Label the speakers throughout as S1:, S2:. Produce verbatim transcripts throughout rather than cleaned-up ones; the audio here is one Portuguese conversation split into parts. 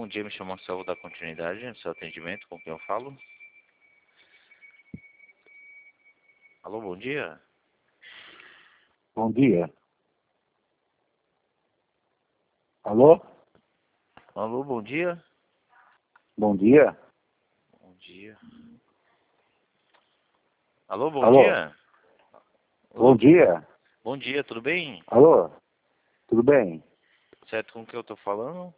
S1: bom dia, me chamo Marcelo, vou dar continuidade no seu atendimento, com quem eu falo? Alô, bom dia?
S2: Bom dia. Alô?
S1: Alô, bom dia?
S2: Bom dia.
S1: Bom dia. Alô, bom
S2: Alô?
S1: dia?
S2: Bom
S1: Alô,
S2: dia.
S1: bom dia, tudo bem?
S2: Alô? Tudo bem?
S1: Certo, com quem eu tô falando?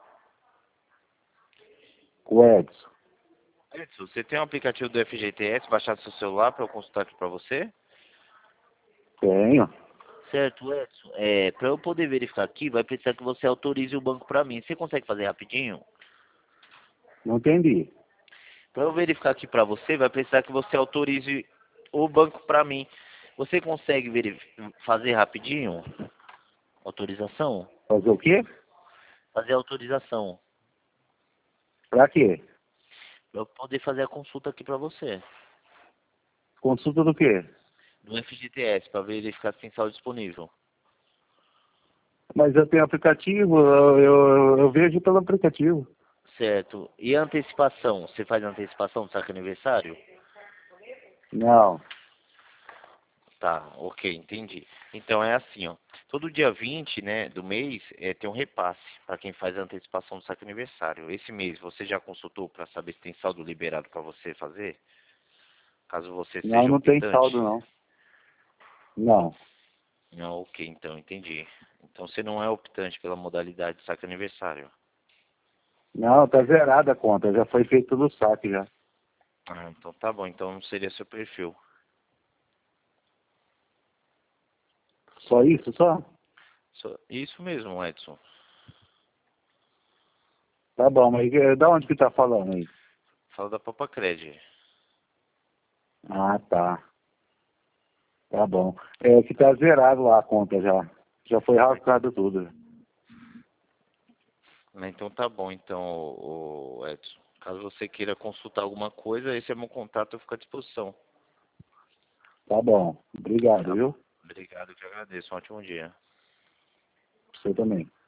S2: O Edson.
S1: Edson, você tem um aplicativo do F G T S baixado no seu celular para eu consultar aqui para você?
S2: Tenho.
S1: Certo, Edson. É, para eu poder verificar aqui, vai precisar que você autorize o banco para mim. Você consegue fazer rapidinho?
S2: Não entendi.
S1: Para eu verificar aqui para você, vai precisar que você autorize o banco para mim. Você consegue verif- fazer rapidinho? Autorização?
S2: Fazer o quê?
S1: Fazer autorização.
S2: Pra quê?
S1: Para eu poder fazer a consulta aqui para você.
S2: Consulta do quê?
S1: Do F G T S, para verificar se tem saldo disponível.
S2: Mas eu tenho aplicativo, eu, eu, eu vejo pelo aplicativo.
S1: Certo. E a antecipação? Você faz antecipação do saque aniversário?
S2: Não.
S1: Tá, ok, entendi. Então é assim, ó. Todo dia vinte, né, do mês, é, tem um repasse para quem faz a antecipação do saque aniversário. Esse mês, você já consultou para saber se tem saldo liberado para você fazer? Caso você
S2: Não,
S1: seja
S2: não tem
S1: optante?
S2: saldo, não. Não.
S1: Não, ok, então, entendi. Então você não é optante pela modalidade de saque aniversário.
S2: Não, tá zerada a conta. Já foi feito todo o saque já.
S1: Ah, então tá bom, então não seria seu perfil.
S2: Só isso, só?
S1: Só- Isso mesmo, Edson.
S2: Tá bom, mas eh, da onde que tá falando aí?
S1: Fala da Papacred.
S2: Ah, tá. Tá bom. É que tá zerado lá a conta já. Já foi rascado tudo.
S1: Né, então tá bom, então, o o Edson. Caso você queira consultar alguma coisa, esse é meu contato, eu fico à disposição.
S2: Tá bom. Obrigado,
S1: Tá bom.
S2: viu?
S1: Obrigado, que eu agradeço. Um ótimo dia.
S2: Você também.